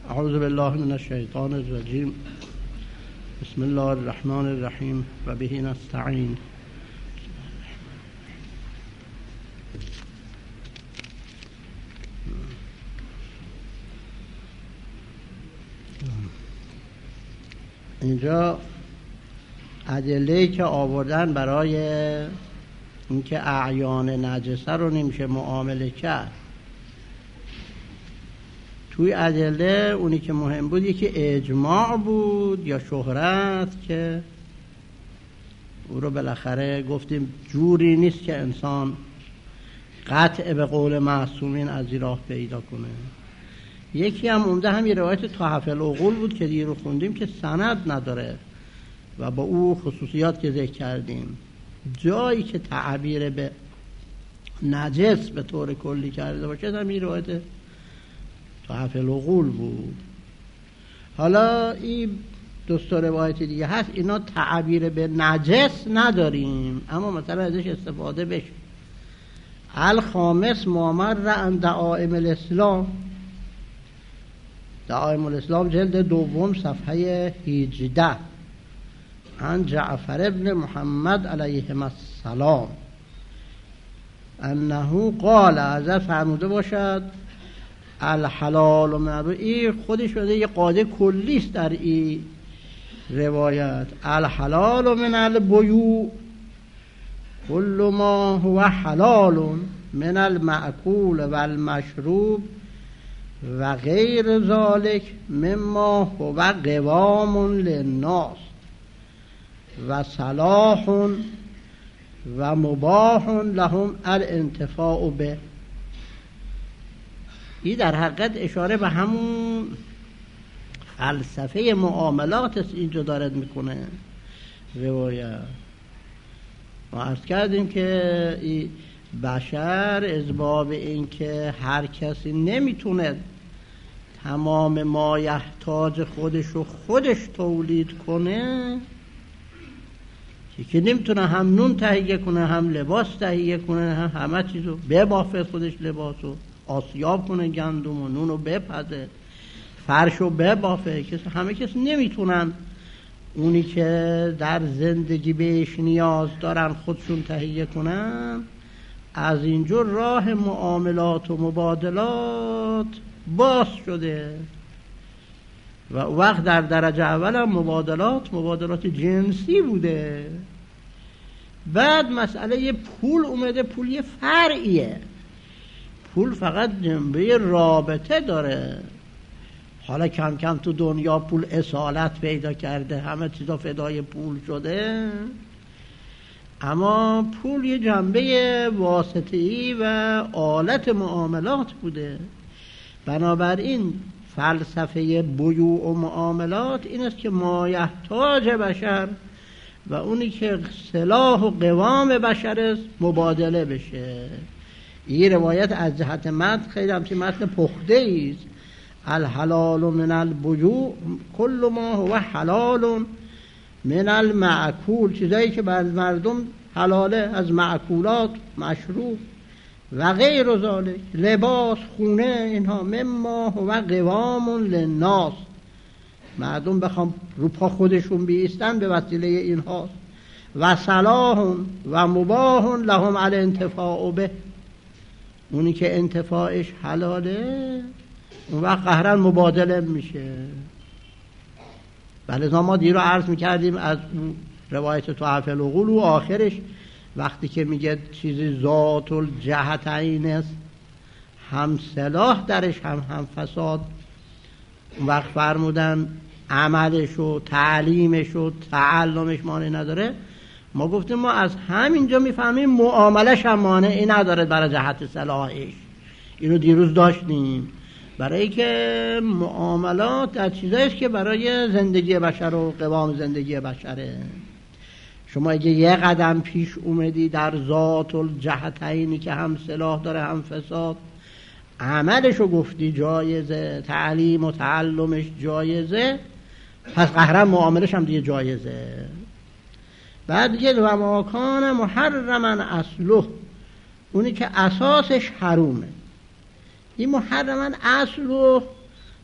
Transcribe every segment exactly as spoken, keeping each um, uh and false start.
اعوذ بالله من الشیطان الرجیم. بسم الله الرحمن الرحیم و به نستعین. اینجا ادله‌ای که آوردن برای اینکه اعیان نجسه رو نمیشه معامله کرد، توی ادله اونی که مهم بود یکی اجماع بود یا شهرت که او رو بالاخره گفتیم جوری نیست که انسان قطع به قول معصومین از این راه پیدا کنه. یکی هم عمده همین روایت تحف العقول بود که دیگه رو خوندیم که سند نداره و با او خصوصیات که ذکر کردیم. جایی که تعبیر به نجس به طور کلی کرده باشه همین روایت تحف العقول بود. حالا این دوستا روایت دیگه هست اینا تعبیر به نجس نداریم اما مثلا ازش استفاده بشه. الخامس مامر عن دعائم الاسلام، دعائم الاسلام جلد دوم صفحه هجده، عن جعفر ابن محمد علیهم السلام انه قال، از فرموده باشد الحلال و من، این خودش شده یه قاعده کلی است در این روایت. الحلال و من البیوع کل ما هو حلال من المأکول و المشروب و غیر ذالک مما هو قوام للناس و صلاح و مباح لهم الانتفاع به. این در حقیقت اشاره به همون فلسفه معاملات است اینجا دارد میکنه روایت. ما عرض کردیم که این بشر از باب این که هر کسی نمیتونه تمام ما یحتاج خودش رو خودش تولید کنه، که نمیتونه هم نون تهیه کنه هم لباس تهیه کنه هم همه چیزو ببافه، خودش لباسو آسیاب کنه، گندم و نون رو بپزه، فرش رو ببافه، کسی همه کسی نمیتونن اونی که در زندگی بهش نیاز دارن خودشون تهیه کنن. از اینجور راه معاملات و مبادلات باز شده و وقت در درجه اول هم مبادلات مبادلات جنسی بوده. بعد مسئله پول اومده، پول یه فرعیه، پول فقط جنبه رابطه داره. حالا کم کم تو دنیا پول اصالت پیدا کرده، همه چیزا فدای پول شده، اما پول یه جنبه واسطه‌ای و آلت معاملات بوده. بنابراین فلسفه بیوع و معاملات این است که ما یحتاج بشر و اونی که سلاح و قوام بشر است مبادله بشه. این روایت از جهت متن خیلی همچین متن پخته است. الحلال من البیوع کل ما هو حلال من المأکول، چیزایی که بر مردم حلاله از معکولات، مشروب و غیر ذالک، لباس، خونه، اینها مما هو قوام للناس، مردم بخوام رو پا خودشون بیستن به وسیله اینها، و صلاح و مباح لهم الانتفاع به، اونی که انتفاعش حلاله اون وقت قهرن مبادله میشه. بله ما دیر رو عرض میکردیم از روایت تحف العقول و آخرش وقتی که میگه چیزی ذات الجهتین است، هم صلاح درش هم هم فساد، اون وقت فرمودن عملش و تعلیمش و تعلمش مانع نداره. ما گفتیم ما از همینجا میفهمیم معاملش هم مانعی نداره برای جهت صلاحش. اینو دیروز داشتیم، برای که معاملات از چیزایی است که برای زندگی بشر و قوام زندگی بشره. شما اگه یه قدم پیش اومدی در ذات الجهتینی که هم صلاح داره هم فساد، عملشو گفتی جایزه، تعلیم و تعلمش جایزه، پس قهرن معاملش هم دیگه جایزه. بعد دیگه و ماکان محرما اصله، اونی که اساسش حرومه. این محرما اصله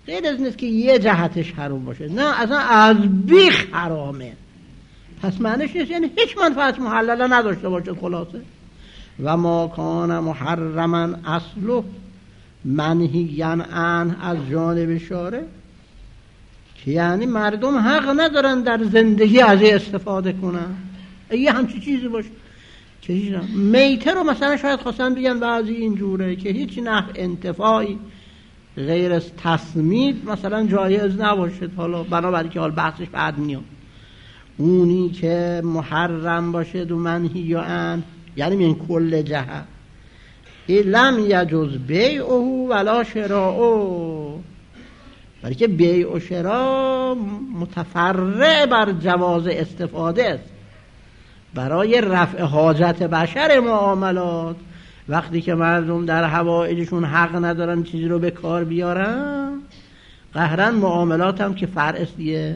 غیر از نیست که یه جهتش حرام باشه، نه اصلا از بیخ حرامه. پس معنیش نیست یعنی هیچ منفعت محلله نداشته باشه. خلاصه و ما کان محرما اصله منهیا عنه از جانب شارع، که یعنی مردم حق ندارن در زندگی از استفاده کنن. یه همچی چیزی باشه که هیچ نه. میته رو مثلا شاید خواستن بگن بعضی اینجوره که هیچ نفع انتفاعی غیر از تسمید مثلا جایز نباشه. حالا بنابراین که حال بحثش بعد میاد. اونی که محرم باشه دو منهی عنه یعنی من کل جهت ای لم یجوز بیعه ولا شراعه، برای که بیع و شراع متفرع بر جواز استفاده است برای رفع حاجت بشر معاملات. وقتی که مردم در حوائجشون حق ندارن چیزی رو به کار بیارن، قهرن معاملات هم که فرع است دیگه.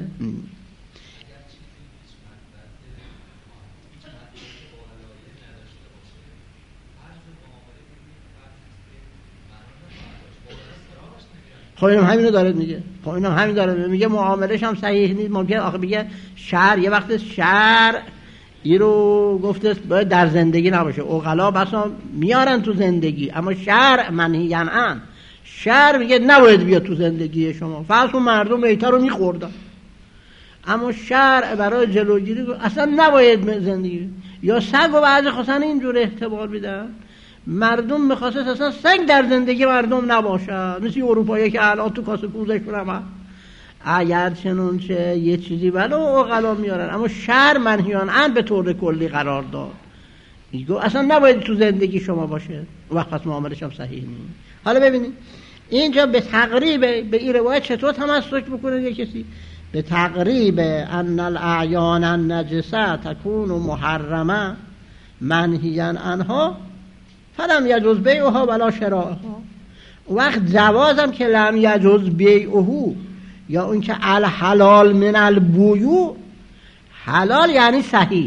خب اینم همینو داره میگه. خب اینم همین داره میگه معاملش هم صحیح نیست. ممکن آخه بگه شرع یه وقت شرع ای رو گفته باید در زندگی نباشه. عقلا بسا میارن تو زندگی، اما شرع منهی عنه. شرع میگه نباید بیاد تو زندگی شما. فرض کن مردم میته رو میخوردن، اما شرع برای جلوگیری اصلا نباید زندگی. یا سگ و بعضی خواستن اینجور احتمال میدن مردم میخواست اصلا سگ در زندگی مردم نباشه، مثل اروپایی که الان تو کاسه پوزشون هم هست. اگر چنانچه یه چیزی بله عقلا میارن، اما شرع منهی عنه به طور کلی قرار داد. میگه اصلا نباید تو زندگی شما باشه. وقت پس معاملش هم صحیح نیست. حالا ببینید اینجا به تقریب به این روایت چطور تمسک بکنه یه کسی؟ به تقریب ان الاعیان النجسه تکون محرمه منهیا عنها فلم یجوز بیعها ولا شراعها. وقت جوازم که لم یجوز بیعه یا اون که الحلال من البیوع، حلال یعنی صحیح،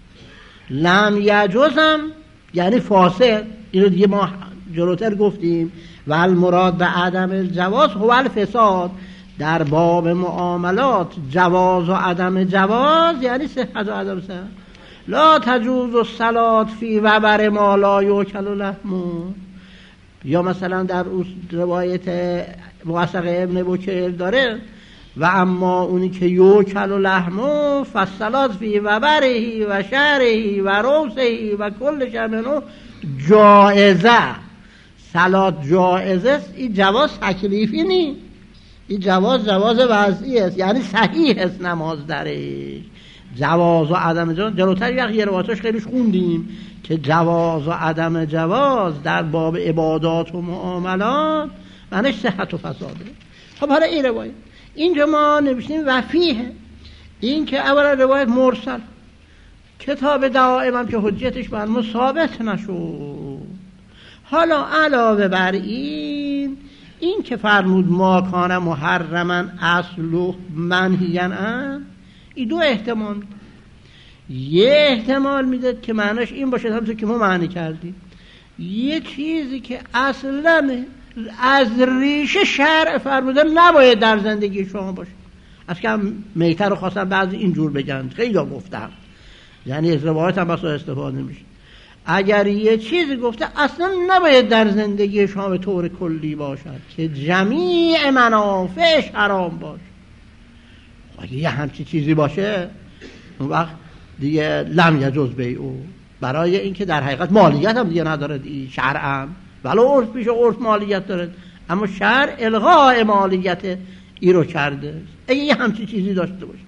لم یجوزم یعنی فاسد. اینو دیگه ما جلوتر گفتیم. و المراد به عدم الجواز هو الفساد. در باب معاملات جواز و عدم جواز یعنی صحت و عدم صحت. لا تجوز الصلاة فی وبر ما لا یؤکل لحمه. یا مثلا در روایت موثق ابن بکیر داره و اما اونی که یؤکل لحمه فالصلاة فی وبره و شعره و روسه و کل شمنو جائزه. صلات جائزه است. این جواز تکلیفی نیست، این جواز جواز وضعی است، یعنی صحیح است نماز درش. جواز و عدم جواز جلوتر یه روایتش خیلیش خوندیم که جواز و عدم جواز در باب عبادات و معاملات معنیش صحت و فساده. خب حالا این روایت اینجا ما نوشتیم وفیه، این که اولا روایت مرسل، کتاب دعائم هم که حجتش بر ما ثابت نشد. حالا علاوه بر این این که فرمود ما کان محرما اصله منهیا عنه، این دو احتمال میده. یه احتمال میده که معناش این باشه همونطور که ما معنی کردیم، یه چیزی که اصلا از ریشه شرع فرموده نباید در زندگی شما باشه. از که میته رو خواستن بعضی اینجور بگن، خیلی ها گفتم، یعنی از روایت هم بسا استفاده میشه. اگر یه چیزی گفته اصلا نباید در زندگی شما به طور کلی باشد که جمیع منافعش حرام باشه، اگه یه همچی چیزی باشه اون وقت دیگه لم یجوز بیعه، برای اینکه در حقیقت مالیت هم دیگه نداره دیگه شرعا، ولو عرف پیش عرف مالیت داره، اما شرع الغاء مالیت ای رو کرده. اگه یه همچی چیزی داشته باشه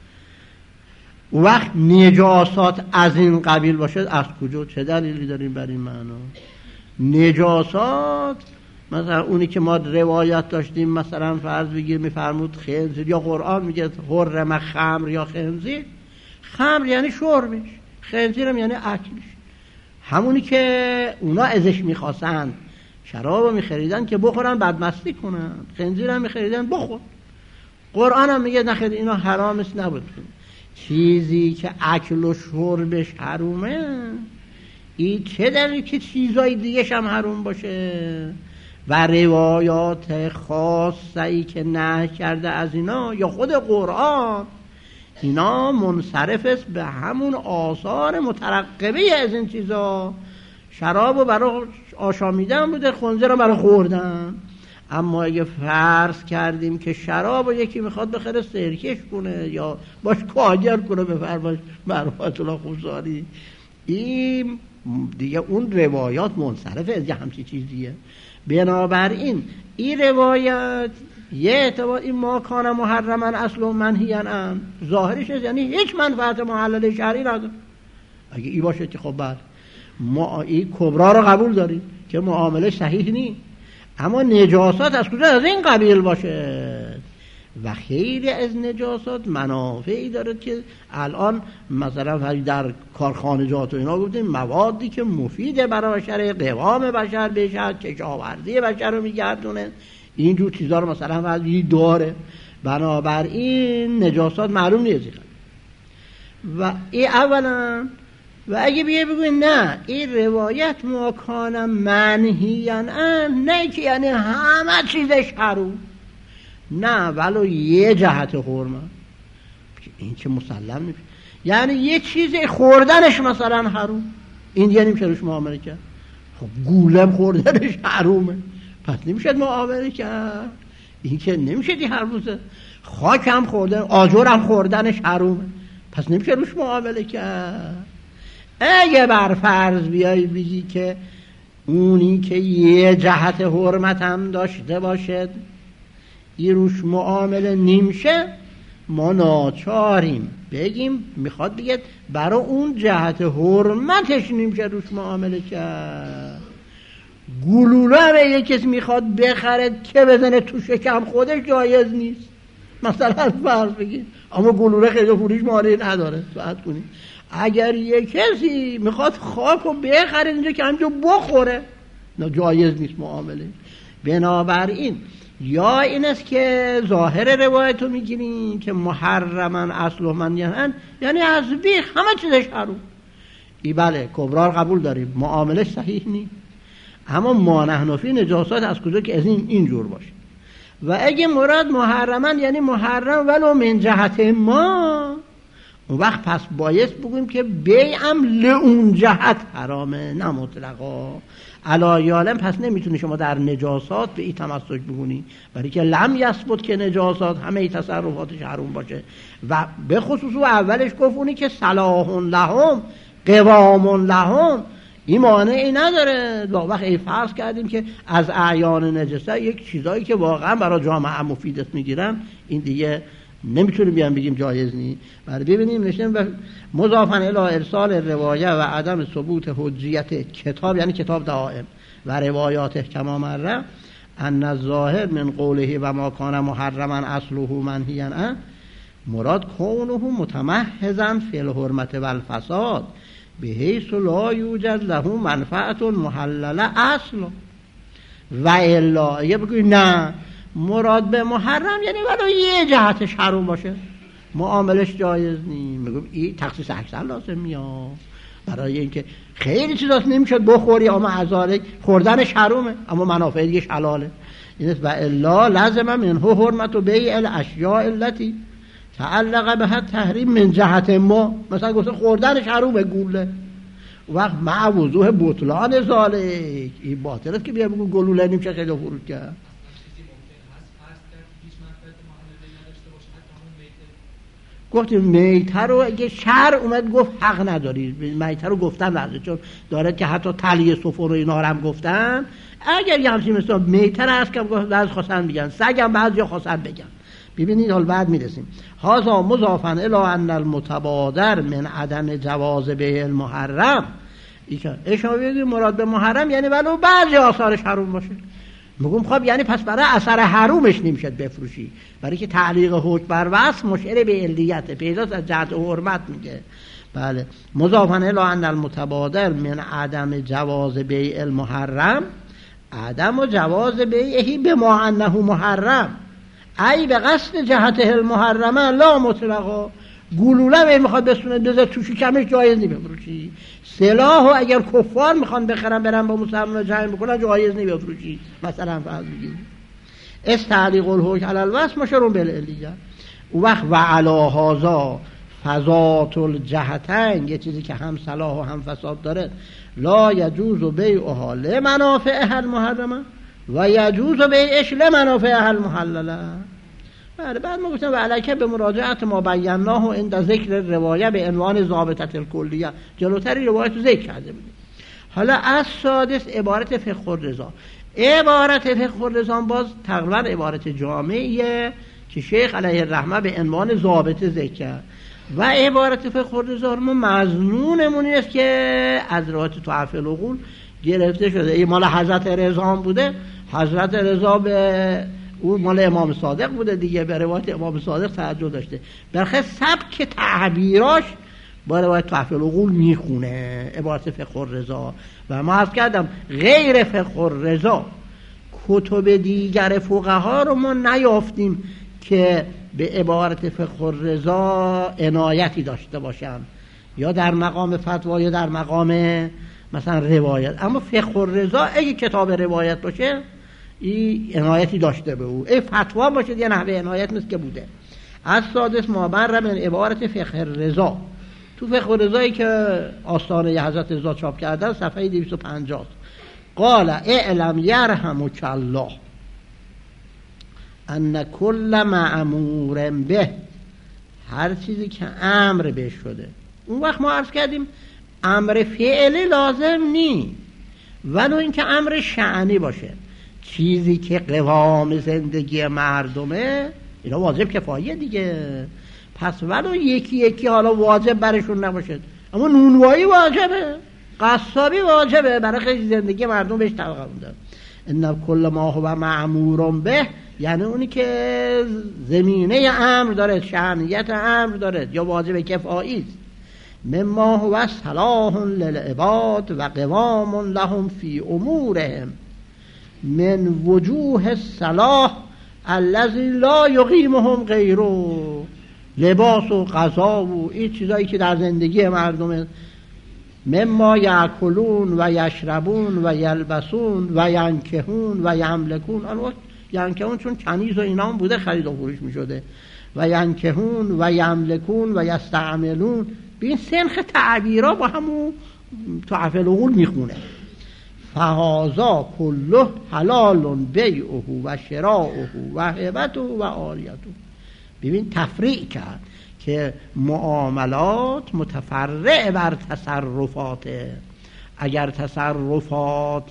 وقت نجاسات از این قبیل باشه، از کجا چه دلیلی داریم بر این معنا؟ نجاسات مثلا اونی که ما روایت داشتیم، مثلا فرض بگیر میفرمود خنزیر، یا قرآن میگه حرم خمر یا خنزیر. خمر یعنی شربش، خنزیر هم یعنی اکلش. همونی که اونا ازش میخواستن شراب رو میخریدن که بخورن بدمستی کنن، خنزیر هم میخریدن بخور. قرآن هم میگه نخیر اینا حرام است نبود. چیزی که اکل و شربش حرومه، این چه دلیلی که چیزای دیگه هم حروم باشه؟ و روایات خاصی که نهی کرده از اینا یا خود قرآن، اینا منصرف است به همون آثار مترقبه از این چیزا. شراب رو برای آشامیدن بوده، خنزه رو برای خوردن. اما اگه فرض کردیم که شراب رو یکی میخواد بخره سرکش کنه یا باش کاگر کنه، به فرمایش مرحومت الله خوزاری، این دیگه اون روایات منصرفه از یه همچی چیزیه. بنابراین این روایت یه اعتبار این ما کان محرما اصل و منهیا عنه ظاهرش است، یعنی هیچ منفعت محلل شرعی نداره. اگه این باشه که خب بعد ما این کبرا رو قبول داریم که معامله صحیح نیست، اما نجاسات از کجا از این قبیل باشه؟ و خیلی از نجاسات منافعی داره که الان مثلا در کارخانجات و اینا گفتیم موادی که مفیده برای بشر، قوام بشر بشه، کشاورزی بشر رو میگردونه، اینجور چیزا رو مثلا ولی داره. بنابراین نجاسات معلوم نیست. و این اولا. و اگه بیه بگوین نه این روایت ما کان منهیا عنه، نه که یعنی همه چیزش حروم، نه ولو یه جهت حرمت، این که مسلم نیست. یعنی یه چیز خوردنش مثلا حروم، این دیگه نمیشه روش معامله کرد. خب گولم خوردنش حرومه، پس نمیشه معامله کرد. این که نمیشه دی هر روزه. خاک هم خوردن، آجر هم خوردنش حرومه، پس نمیشه روش معامله کرد. اگه بر فرض بیایی بگی که اونی که یه جهت حرمت هم داشته باشد این روش معامله نمیشه، ما ناچاریم بگیم میخواد بگید برای اون جهت حرمتش نمیشه روش معامله کرد. گلوله به یک کسی میخواد بخره که بزنه تو شکم خودش جایز نیست، مثلا فرض بگید، اما گلوله خیلی پولیش مالی نداره. ساعت کنید اگر یک کسی میخواد خاک رو بخره اینجا که همجا بخوره، نه جایز نیست معامله. بنابراین یا این است که ظاهر روایت رو میگیریم که محرمن اصل و منهیا، یعنی از بیخ همه چیزش حروم. ای بله کبرا قبول داریم، معاملش صحیح نیست، اما ما نحن فی نجاسات از کجا که از این اینجور باشه. و اگه مراد محرمن یعنی محرم ولو من جهت ما، اون وقت پس باید بگویم که بیعم لئون جهت حرامه، نه مطلقا. علایالم پس نمیتونی شما در نجاسات به این تمسک بگونی، برای که لم یثبت که نجاسات همه ای تصرفاتش حروم باشه. و به خصوص اولش گفتونی که صلاح لهم قوام لهم، این مانعی نداره. وقت ای فرض کردیم که از اعیان نجسه یک چیزایی که واقعا برای جامعه مفید است میگیرن، این دیگه نمیتونیم بیان بگیم جایز نیست. برای ببینیم نشون مضافن الی ارسال روایه و عدم ثبوت حجیت کتاب، یعنی کتاب دائم و روایات کما مره، ان الظاهر من قوله و ما کان محرما اصله منهیا عنه مراد کونه متمحضا فی الحرمت و الفساد بحیث لا یوجد له منفعت محلله اصل. و الا یه بگوی نه مراد به محرم یعنی ولو یه جهتش حروم باشه معاملش جایز نیست. میگم این تخصیص اکثر لازم میاد، برای اینکه خیلی چیزاست نمیشد بخوری اما ازارک خوردنش حرومه اما منافع دیگه حلاله. این است و الا لازم منه حرمت و بیع الاشیاء التي تعلق بها تحریم من جهت ما، مثلا گفت خوردنش حرومه گوله، وقت مع وضوح بطلان ذالک، این باطل است که بیا بگو گلوله نمیشه خیلی فرود کرد. گفتیم میته رو اگه شر اومد گفت حق نداری، میته رو گفتن لازم، چون دارد که حتی تلیه صفر و اینا هم گفتن. اگر یه همچین مثلا میته رو هست که بعض خواستن بگن، سگم بعضی خواستن بگن. ببینید حال بعد میرسیم. هذا مضافا الی ان المتبادر من عدم جواز بیع المحرم، اشاره بگیم مراد به محرم یعنی ولو بعضی آثارش حروم باشه. میگم خب یعنی پس برای اثر حرومش نمیشد بفروشی، برای که تعلیق حکم بر وصف مشعر به علیت پیداست از جهت حرمت میگه. بله مضافا الی ان المتبادر من عدم جواز بیع المحرم عدم جواز بیعه بما انه محرم ای به قصد جهته المحرمه لا مطلقا، گلوله می میخواد بسونه بذار تو شکمش جایز نی بفروشی. سلاحو اگر کفار میخوان بخرن برن با مسلمان جنگ بکنن جایز نی بفروشی. مثلا فرض بگیرید استعلیق الحکم علی الوصف مشرون بالعلیه. اون وقت و علی هذا فزات الجهتین، یه چیزی که هم صلاح و هم فساد داره، لا یجوز بیعها لمنافعها المحرمه و یجوز بیعش لمنافعها المحلله. بله بعد ما گفتم و علیکه به مراجعت ما بیناه و عند ذکر روایه به عنوان ضابطه الکلیه، جلوتری روایت رو ذکر کرده بودیم. حالا از سادس عبارت فقه الرضا. عبارت فقه الرضا باز تقریبا عبارت جامعیه که شیخ علیه الرحمه به عنوان ضابطه ذکر کرد و عبارت فقه الرضا ما مظنونمون است که از روایت تحفه العقول گرفته شده. این مال حضرت رضا بوده، حضرت رضا به اون مال امام صادق بوده دیگه، به روایت امام صادق توجه داشته، برخی سبک تعبیراش با روایت تحفه العقول میخونه عبارت فقه الرضا. و ما عرض کردم غیر فقه الرضا کتب دیگر فقها رو ما نیافتیم که به عبارت فقه الرضا عنایتی داشته باشن، یا در مقام فتوا یا در مقام مثلا روایت. اما فقه الرضا اگه کتاب روایت باشه این عنایتی داشته به او، ای فتوا باشه یه نحوه عنایت مثل که بوده. از سادس ما بر من عبارت فقه الرضا تو فقه الرضایی که آستانه حضرت رضا چاپ کردن صفحه دویست و پنجاه قال اعلم یرحمک الله ان کل مأمور به، هر چیزی که امر به شده. اون وقت ما عرض کردیم امر فعلی لازم نی، ولو اینکه امر شأنی باشه، چیزی که قوام زندگی مردمه اینا واجب کفاییه دیگه. پس ولو یکی یکی حالا واجب برشون نباشه، اما نونوایی واجبه، قصابی واجبه، برای خیلی زندگی مردم بهش طبقه بوده. ان کل ما هو مأمور به یعنی اونی که زمینه امر داره، شأنیت امر داره یا واجب کفایی است. مما هو صلاح للعباد و قوام لهم فی امورهم من وجوه الصلاح الذی لا یقیمهم غیره، لباس و غذا و این چیزایی که در زندگی مردم، مما یاکلون و یشربون و یلبسون و ینکحون و یملکون. البته ینکحون چون کنیز و اینا هم بوده خرید و فروش می شده، و ینکحون و یملکون و یستعملون، بین سنخ تعبیرها با همون تحفه العقول می خونه. فهذا کله حلال بیعه و شراؤه و هبته و عاریته. ببین تفریع کرد که معاملات متفرع بر تصرفاته. اگر تصرفات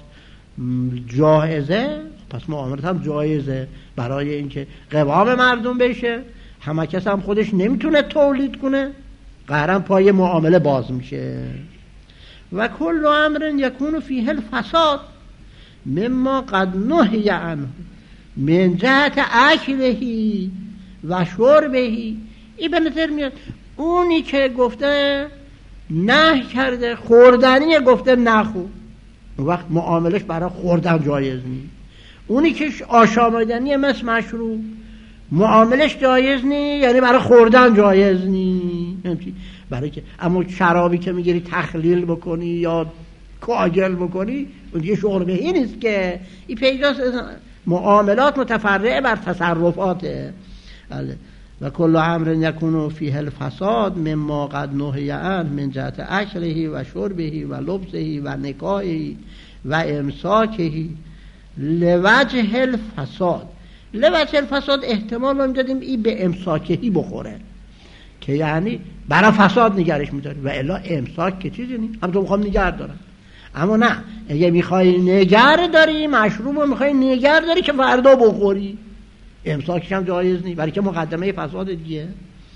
جایزه پس معاملات هم جایزه، برای اینکه قوام مردم بشه. همه کس هم خودش نمیتونه تولید کنه، قهرن پای معامله باز میشه. و کل امر یکون فیه الفساد مما قد نهی عنه من جهت اکلهی و شربهی. این به نظر میاد اونی که گفته نه کرده خوردنی گفته نخور، اون وقت معاملش برای خوردن جایز نیست. اونی که آشامیدنی مثل مشروب معاملش جایز نیست، یعنی برای خوردن جایز نیست. برای که اما شرابی که میگیری تخلیل بکنی یا کاجل بکنی اون دیگه شربهی نیست که. این پیداست معاملات متفرع بر تصرفاته. و کل امر یکون فیه الفساد مما قد نهی عنه من جهت اکله و شربه و لبسه و نکاحه و امساکه لوجه الفساد. لوجه الفساد احتمال رو میدادیم این به امساکهی بخوره که یعنی برای فساد نگرش میداری، و الا امساک که چیزی نیست، هم تو میخوام نگر دارم. اما نه، اگه میخوای نگر داری مشروب رو میخوای نگر داری که فردا بخوری، امساکش هم جایز نیست، برای که مقدمه فساد دیگه.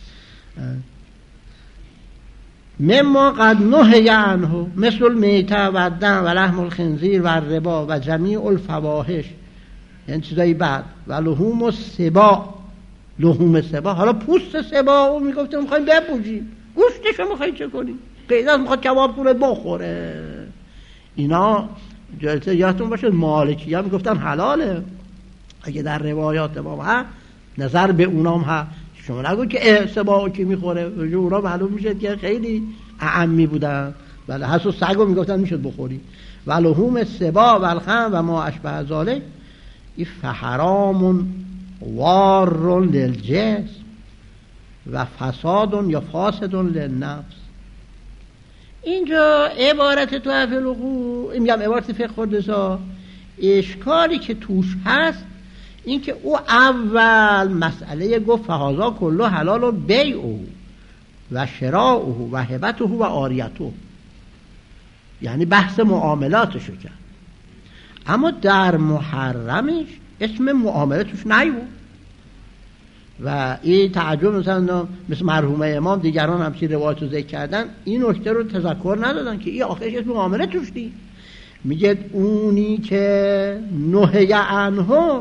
مما قد نهی عنه مثل المیته و الدم و لحم الخنزیر و الربا و جمیع الفواحش، یعنی چیزایی بعد، و لحوم السباع، لحوم سباع. حالا پوست سباع رو میگفتیم میخوایم ببوجیم، گوشتشو میخوایم چه کنیم، قیدت میخواد کباب کنه بخوره. اینا جالسه یادتون باشه مالکی ها میگفتن حلاله. اگه در روایات ما ها نظر به اونام ها شما نگو که سبا که میخوره، اونا معلوم میشه که خیلی اعمی بودن. بله حس و سگو میگفتن میشد بخوری. و لحوم سبا و الخم و ما اشبه ذالک این فحرام وار للجسم و فساد یا فاسد للنفس. اینجا عبارت تحفه العقول، میگم عبارت فقه الرضا، اشکالی که توش هست این که او اول مسئله گفت فهذا کله حلال و بیعه و شراعه و هبته و عاریته، یعنی بحث معاملاتشو کرد. اما در محرمش اسم معامله توش نیبود و این تعجب مثلا مثل مرحومه امام دیگران هم چی روایت رو ذکر کردن، این نکته رو تذکر ندادن که این آخرش اسم معامله توش نیست. میگه اونی که نهی عنه،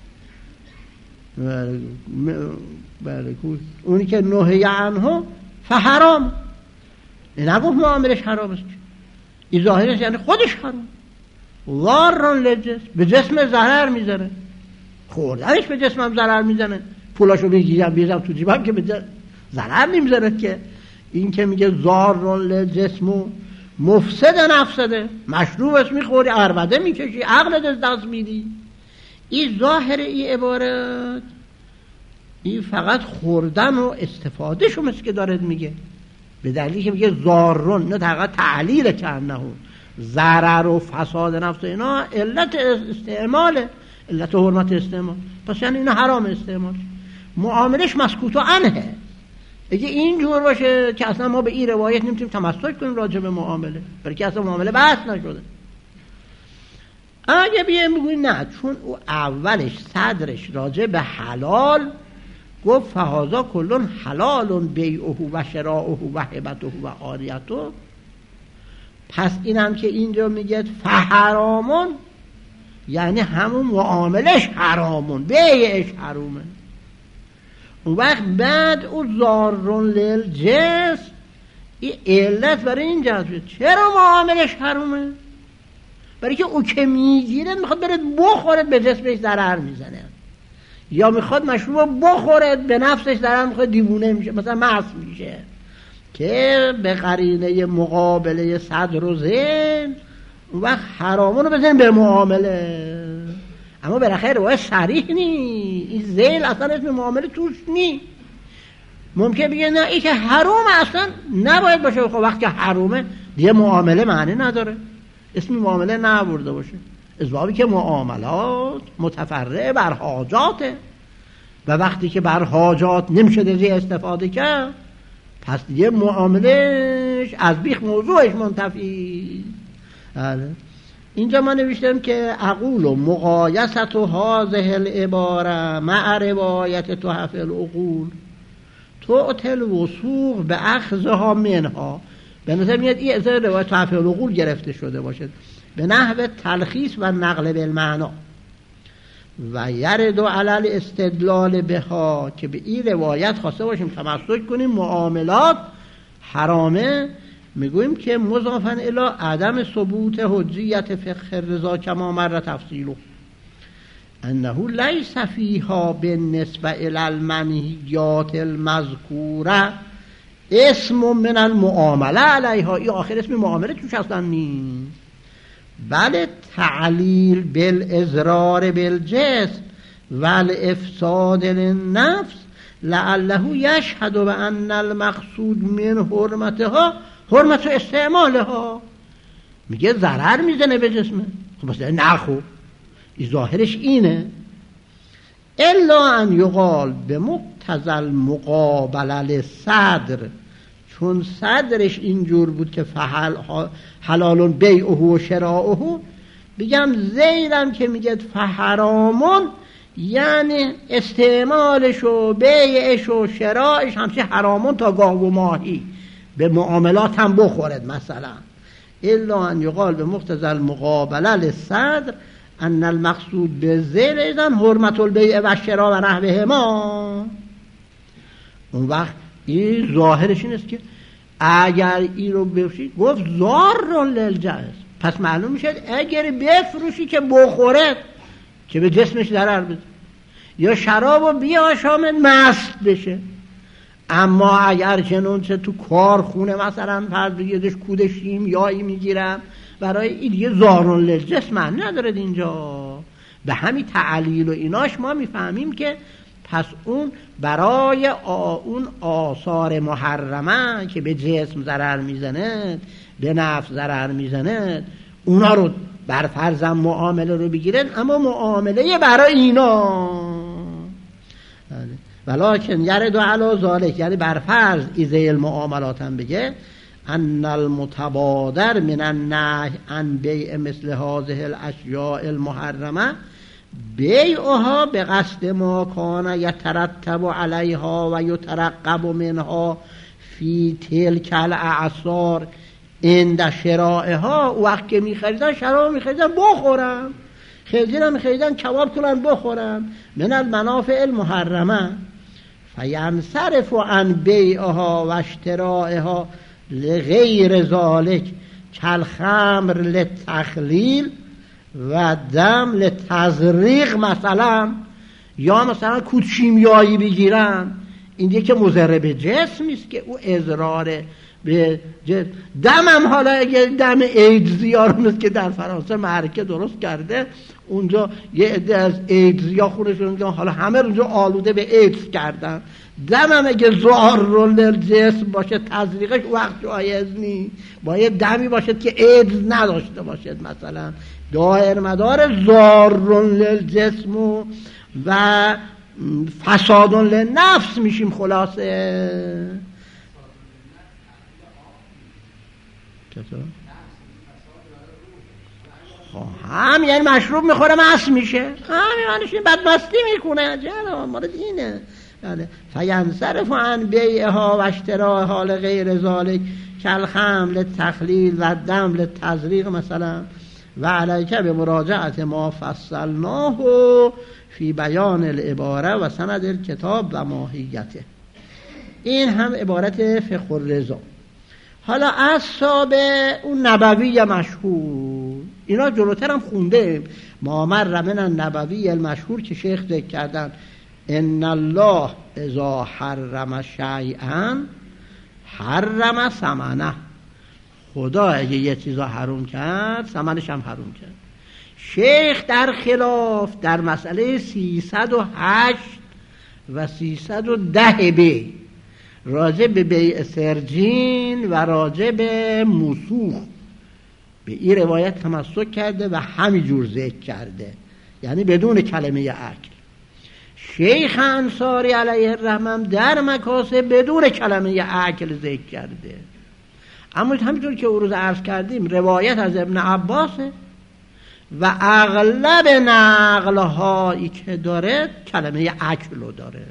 بله اونی که نهی عنه فحرام، نگفت معاملش حرام است، این ظاهرش یعنی خودش حرام. وارن للجسم، به جسم ضرر میزنه، خوردنش به جسمم ضرر میزنه، پولاشو بگیرم بیزم تو جیبم که به ضرر نمیزنه. که این که میگه ضار للجسم مفسد نفسده، مشروبش میخوری، عربده میکشی، عقلت از دست میدی. این ظاهر این عبارت این فقط خوردن و استفاده شو مثل که دارد میگه، به دلیلی که میگه ضارون، نه فقط تعلیل کنه ضرر و فساد نفس، اینا علت استعماله، علت حرمت استعمال، پس یعنی اینا حرام استعمال. معاملش مسکوت عنه. اگه اینجور باشه که اصلا ما به این روایت نمیتونیم تمسک کنیم راجع به معامله، برای که اصلا معامله بحث نشده. اگه بیایم بگویم نه، چون او اولش صدرش راجع به حلال گفت فهذا کلون حلال بیعه و شراعه و هبته و عاریته، پس اینم که اینجا میگه فحرامون یعنی همون معاملش حرامون، بیعش حرامه. اون وقت بعد او ضارون للجسم، این علت برای این جذبه. چرا معاملش حرامه؟ برای که او که میگیره میخواد بره بخورد به جسمش ضرر میزنه، یا میخواد مشروب بخورد به نفسش ضرر میخواد، دیوونه میشه، مثلا مست میشه، که به قرینه مقابله صدر و ذهن اون وقت حرامون رو بزنیم به معامله. اما بالاخره روایت صریح نی، این ذیل اصلا اسم معامله توش نی. ممکن بگه نه این که حرام اصلا نباید باشه، خب وقتی که حرامه دیگه معامله معنی نداره، اسم معامله نبرده باشه، اسبابی که معاملات متفرع بر حاجاته و وقتی که بر حاجات نمیشه دیگه استفاده کرد، پس دیگه معاملش از بیخ موضوعش منتفی. بله اینجا ما نوشتم که اقول و مقایست و هذه العباره مع روایت تحفه العقول تعطل وثوق به اخذها منها. به نظر میاد این از روایت تحفه العقول گرفته شده باشه به نحو تلخیص و نقل بالمعنا و یرد علی استدلال بها، که به این روایت خواسته باشیم تمسک کنیم معاملات حرامه. میگویم که مضافاً الی عدم ثبوت حجیت فقه الرضا کما مر تفصیله انه لیس فیها بالنسبه الی المنهیات المذکوره اسم من المعامله علیها. این آخر اسم معامله توش اصلا نیست، بله تعلیل بالازرار بالجسم والافساد للنفس لعله یشهد بان المقصود من حرمتها حرمت استعمالها. میگه ضرر میزنه به جسمه، خب بس نه، خوب این ظاهرش اینه. الا ان یقال به مقتضی المقابله للصدر، چون صدرش اینجور بود که فحل حلال بیعه و شراعه، بگم زیدم که میگه فحرامون یعنی استعمالش و بیعش و شراعش همچه حرامون تا گاه و ماهی به معاملات هم بخورد مثلا. الا ان یقال به مقتضی المقابله للصدر ان المقصود به ذیل ایضا حرمت البیع و شراع و نحوهما. اون وقت این ظاهرش این است که اگر این رو بفروشی گفت ضار للجسم، پس معلوم میشه اگر بفروشی که بخورد که به جسمش ضرر بده. یا شرابو بیاشامد مست بشه. اما اگر چنانچه تو کارخونه مثلا فرض بگیردش کود شیمیایی میگیرم برای این دیگه زارون للجسم نداره اینجا. به همین تعلیل و ایناش ما میفهمیم که پس اون برای اون آثار محرمه که به جسم ضرر میزنه، به نفس ضرر میزنه، اونا رو بر فرض معامله رو بگیرن، اما معامله برای اینا ولکن یرد علی ذالک، یعنی بر فرض ایزه المعاملات هم بگه ان المتبادر من النهی عن بیع مثل هذه الاشیاء المحرمه بیعها به قصد ما کان یترتب علیها و یترقب منها فی تلک الاعصار عند شرائها. وقت که میخریدن شراب میخریدن بخورن، خنزیر هم میخریدن کباب کنن بخورن، من المنافع المحرمه فینصرف عن بیعها و اشترائها لغیر ذالک کالخمر للتخلیل و دم لتزریق مثلا، یا مثلا کود شیمیایی بگیرن، این دیگه که مضر به جسم است که او اضرار به جسم. دم هم حالا اگه دم ایدزیارون است که در فرانسه مرکه درست کرده، اونجا یه عده از ایدزیا خونشون حالا همه اونجا آلوده به ایدز کردن، دم هم اگه ضار للجسم باشه تزریقش وقت جایز نیست، باید دمی باشد که ایدز نداشته باشد، مثلا دائر مدار ضار للجسم و فساد للنفس میشیم. خلاصه چطور؟ هم یعنی مشروب میخوره مست میشه، هم یعنی بدمستی میکنه، جناب مورد اینه. بله فینصرف عن بیعها و اشتراها لغیر ذالک کالخمر للتخلیل و دم للتزریق مثلا و علیک به مراجعت ما فصلناه فی بیان العباره و سند الکتاب و ماهیته. این هم عبارت فقه الرضا. حالا اصحاب اون نبوی مشهور اینا جلوتر هم خونده، مامر من النبوی المشهور که شیخ ذکر کردن ان الله اذا حرم شیئا حرم ثمنه. خدا اگه یه چیزا حرام کرد ثمنش هم حرام کرد. شیخ در خلاف در مسئله سیصد و هشت و سیصد و ده به راجع به بیع سرجین و راجع به مسوخ به این روایت تمسک کرده و همینجور ذکر کرده، یعنی بدون کلمه اکل. شیخ انصاری علیه الرحمه در مکاسب بدون کلمه اکل ذکر کرده. اما همینطور که او روز عرض کردیم روایت از ابن عباسه و اغلب نقلهایی که داره کلمه اکل رو داره.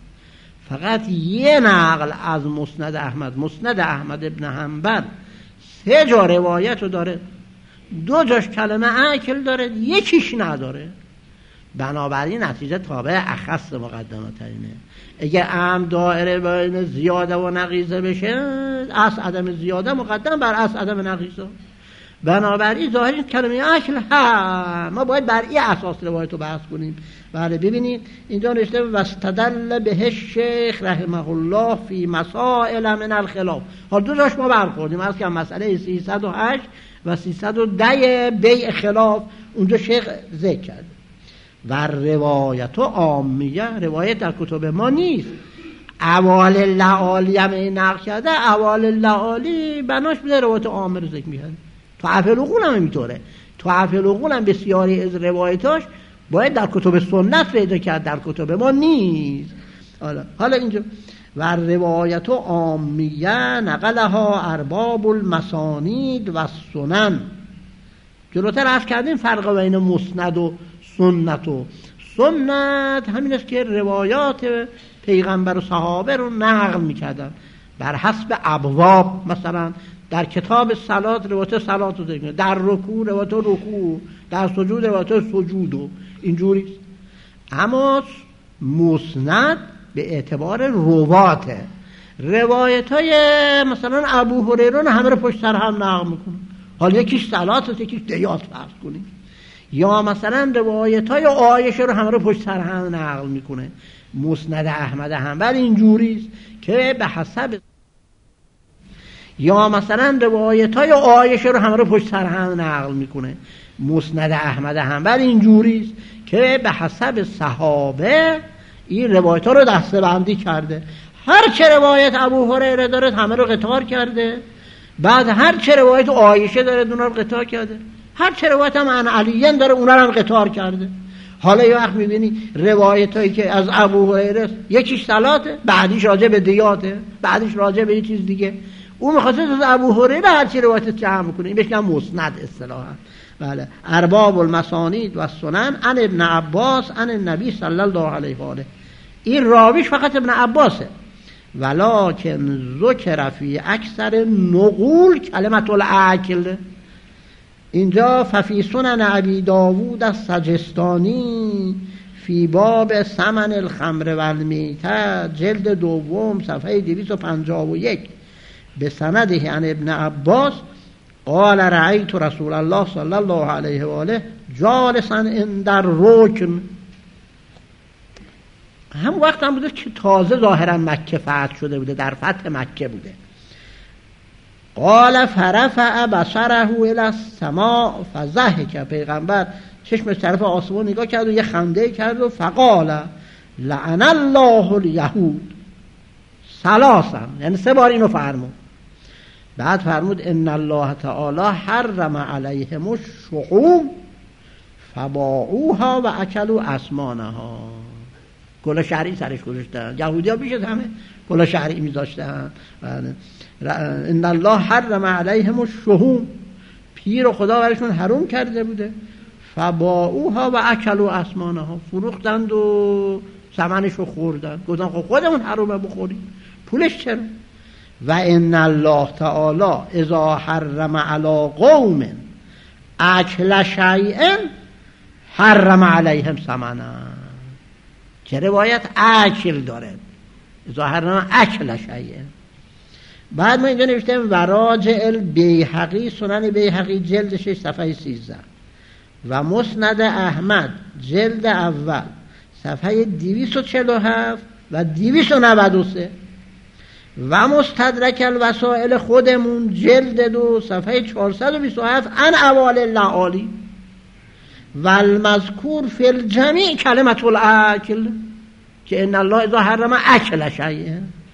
فقط یه نقل از مسند احمد، مسند احمد ابن حنبل سه جا روایت رو داره، دو جاش کلمه اکل داره، یکیش نداره. بنابراین نتیجه تابع اخص مقدمات اینه. اگه ام دائره بین زیاده و نقیصه بشه، اصل عدم زیاده مقدم بر اصل عدم نقیصه. بنابراین ظاهر کلمه اکل ها ما باید بر این اساس روایت رو بحث کنیم. بله ببینید اینجا نوشته واستدل به شیخ رحمه الله فی مسائل من الخلاف. حالا دو جاش ما برخوردیم از که مسئله سیصد و هشت و سیصد و ده بیع خلاف اونجا شیخ ذکر کرد. و روایت و عامیه، روایت در کتب ما نیست. اوال لعالی هم این نقل کرده، اوال لعالی بناش بده روایت عامه رو ذکر میکنه. تو افلوقون هم میتوره، تو افلوقون هم بسیاری از روایتاش باید در کتب سنت پیدا کرد، در کتب ما نیست. حالا حالا اینجا و روایت و عامیه نقلها ارباب المسانید و سنن. جلوتر عرض کردیم فرق بین مسند و سنت و سنت همین است که روایات پیغمبر و صحابه رو نقل میکردن بر حسب ابواب. مثلا در کتاب صلات روایت صلات رو ذکر، در رکوع روایت رکوع، در سجود روایت سجود و اینجوری. اما مسند به اعتبار رواته، روایت های مثلا ابو هریره همه رو پشت سر هم نقل میکنن. حالا یکیش صلات است یکیش دیات فرض کنیم، یا مثلا روایت های عایشه رو همه رو پشت سر هم نقل میکنه. مسند احمد حنبل اینجوریست که به حسب، یا مثلا روایت های عایشه رو همه رو پشت سر هم نقل میکنه. مسند احمد حنبل اینجوریست که به حسب صحابه این روایت ها رو دسته بندی کرده. هر چه روایت ابو هریره داره همه رو قطار کرده، بعد هر چه روایت عایشه داره اونا رو قطار کرده، هر چه روایت هم عن علیین داره اونا رو هم قطار کرده. حالا یه وقت میبینی روایت هایی که از ابو هریره یکیش صلاته، بعدیش راجع به دیاته، بعدیش راجع به یه چیز دیگه، اون میخواسته از ابو هریره هر چی روایت جمع میکنه. این بهش میگن مسند اصطلاحا. بله. ارباب المسانید و سنن عن ابن عباس عن النبی صلی الله علیه و آله. این راویش فقط ابن عباسه. ولکن ذکر فی اکثر نقول کلمت العقل. اینجا ففی سنن ابی داوود السجستانی فی باب ثمن الخمر و المیته جلد دوم صفحه دویست و پنجاه و یک به سنده عن ابن عباس قال رأیت رسول الله صلی الله علیه و آله جالسا عند الرکن. هم وقت هم بوده که تازه ظاهرا مکه فتح شده بوده، در فتح مکه بوده. قال فرفع بصره الی السماء فضحک. پیغمبر چشمش طرف آسمان نگاه کرد و یه خنده کرد و فقال لعن الله الیهود ثلاثا، یعنی سه بار اینو فرمود. بعد فرمود ان الله تعالی حرم علیهم الشحوم فباعوها و اکلوا اسمانها. گل شرعی سرش گذاشتن. یهودی‌ها بیش از همه گل شرعی می‌ذاشتن. ان الله حرم علیهم الشحوم، پیر و خدا برشون حرام کرده بوده. فباعوها و اکلوا اسمانها، فروختند و ثمنشو خوردن. گفتن خب خودمون حرامه بخوریم، پولش چرا؟ و ان الله تعالی اذا حرم علی قوم اکل شیء حرم علیهم ثمنه. چه روایت اکل داره، اذا حرم اکل شیء. بعد ما اینجا نوشتیم وراجع البیهقی سنن بیهقی جلد شش صفحه سیزده و مسند احمد جلد اول صفحه دویست و چهل و هفت و دویست و نود و سه و مستدرک الوسائل خودمون جلد دو صفحه چهارصد و بیست و هفت عن اوال اللعالی و المذکور فی الجمیع کلمت العقل که ان الله اذا حرم اکل شیء.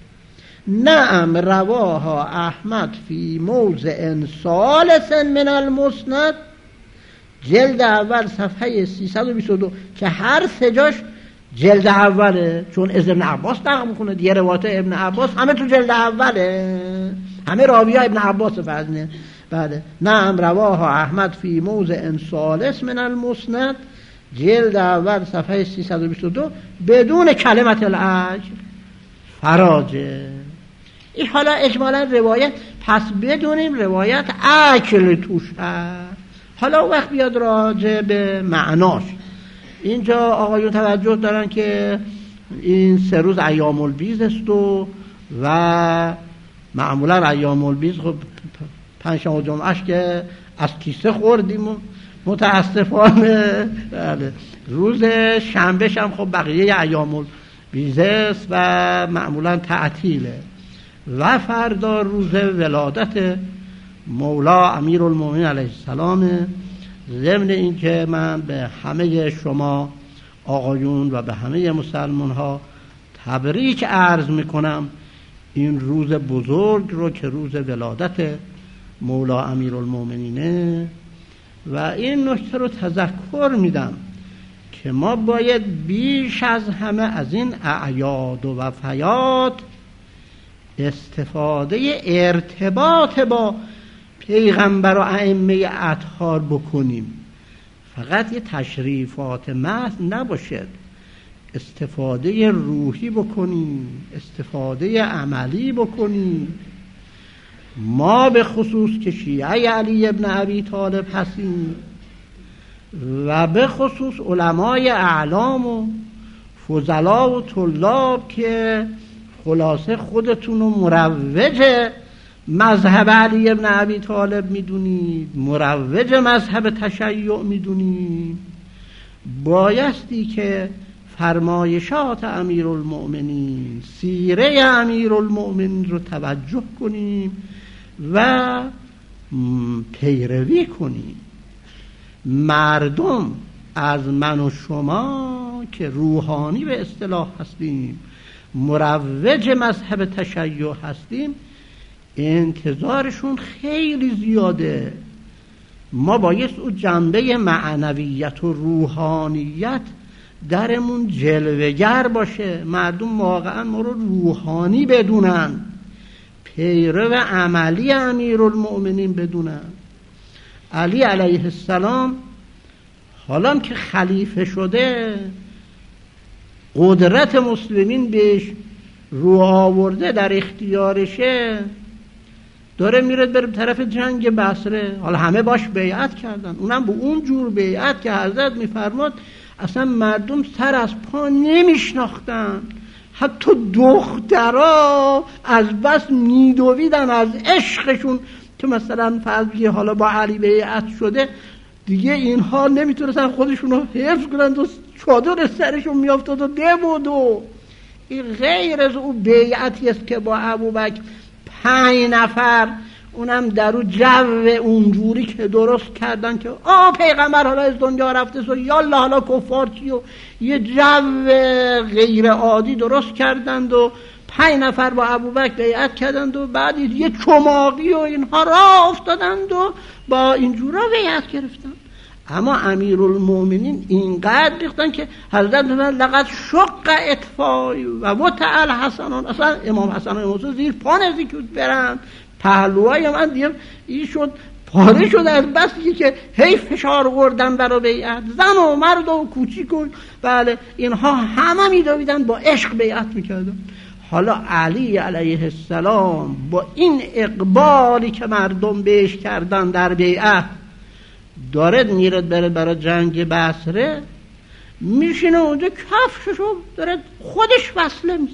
نعم رواها احمد فی موضع ثالث من المسند جلد اول صفحه سیصد و بیست و دو که هر سه جاش جلد اوله، چون از ابن عباس نقل میکنه دیگه. روایت ابن عباس همه تو جلد اوله، همه راوی‌ها ابن عباس فضله. بله. نعم رواها احمد فی موضع ثالث من المسند جلد اول صفحه سیصد و بیست و دو بدون کلمت العجل فراجه. این حالا اجمالا روایت، پس بدونیم روایت اکل توش هست. حالا وقت بیاد راجع به معناش. اینجا آقایون توجه دارن که این سه روز ایام البیض است و و معمولا ایام البیض خب پنجشنبه و جمعهش که از کیسه خوردیم و متاسفانه بله. روز شنبه هم خب بقیه ایام البیض است و معمولا تعطیله. و فردا روز ولادت مولا امیرالمومنین علیه السلام. ضمن این که من به همه شما آقایون و به همه مسلمان ها تبریک عرض میکنم این روز بزرگ رو که روز ولادت مولا امیرالمومنینه. و این نکته رو تذکر میدم که ما باید بیش از همه از این اعیاد و وفیات استفاده ارتباط با پیغمبر و ائمه اطهار بکنیم. فقط یه تشریفات محض نباشد، استفاده روحی بکنیم، استفاده عملی بکنیم. ما به خصوص که شیعه علی ابن ابی طالب هستیم و به خصوص علمای اعلام و فضلا و طلاب که خلاصه خودتون رو مروج مذهب علی ابن ابی طالب میدونید، مروج مذهب تشیع میدونید، بایستی که فرمایشات امیرالمؤمنین، سیره امیرالمؤمنین رو توجه کنیم و پیروی کنیم. مردم از من و شما که روحانی به اصطلاح هستیم، مروج مذهب تشیع هستیم، انتظارشون خیلی زیاده. ما بایست اون جنبه معنویت و روحانیت درمون جلوگر باشه، مردم واقعا ما رو روحانی بدونن، پیرو عملی امیرالمؤمنین بدونن. علی علیه السلام حالا که خلیفه شده، قدرت مسلمین بهش رو آورده، در اختیارشه، داره میره بره طرف جنگ بصره. حالا همه باش بیعت کردن، اونم به اون جور بیعت که حضرت میفرماد اصلا مردم سر از پا نمیشناختن، حتی دخترها از بس میدویدن از عشقشون که مثلا فرض حالا با علی بیعت شده دیگه، اینها نمیتونستن خودشون رو حفظ کنند و چادر سرشون میافتاد و بمود. و این غیر از اون بیعتی است که با ابوبکر پنج نفر، اونم در اون جو اونجوری که درست کردن که آ پیغمبر حالا از دنیا رفته سو یالا حالا کفار چی، و یه جو غیر عادی درست کردند و پنج نفر با ابوبکر بیعت کردند و بعد یه چماقی و اینها را افتادند و با اینجورا بیعت گرفتند. اما امیرالمؤمنین اینقدر ریختن که حضرت میفرمایند لقد شق اطفای و وطئ الحسنان، اصلا امام حسن و امام حسین زیر پا نزدیک برن، پهلوهای من دیگه این شد پاره شد از بسی که هی فشار آوردن برای بیعت، زن و مرد و کوچیک و بله اینها همه میدویدن با عشق بیعت میکردن. حالا علی علیه السلام با این اقبالی که مردم بهش کردن در بیعت، دارد میرد بره برای جنگ بصره، میشینه اونجا کفششو داره خودش وصله میشه،